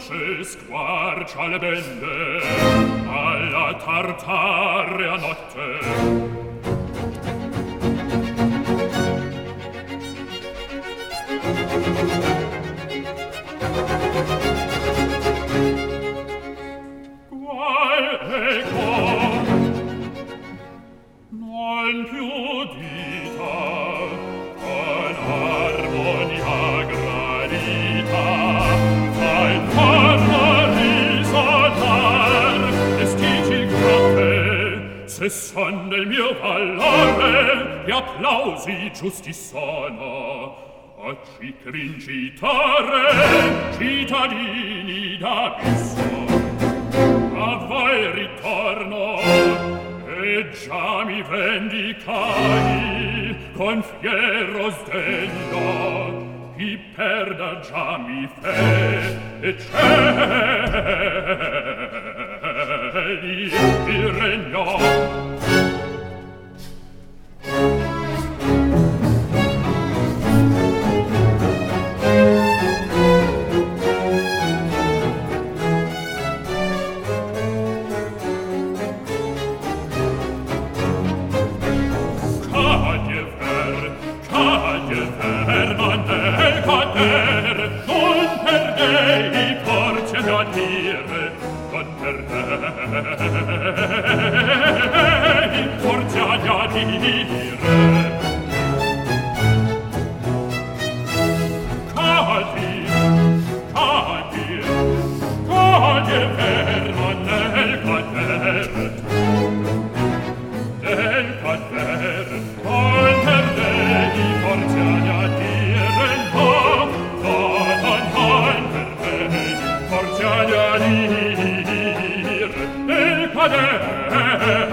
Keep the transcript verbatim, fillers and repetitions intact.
dolce squarcia le bende alla tartarea notte. Qual eco non più dita con armonia gradita al corpo risonar vestigi grotte se son del mio valore gli applausi giusti sono a cicringitare cittadini d'abisso. A voi ritorno e già mi vendicai con fiero sdegno chi perda già mi fe e cieli il regno. Forza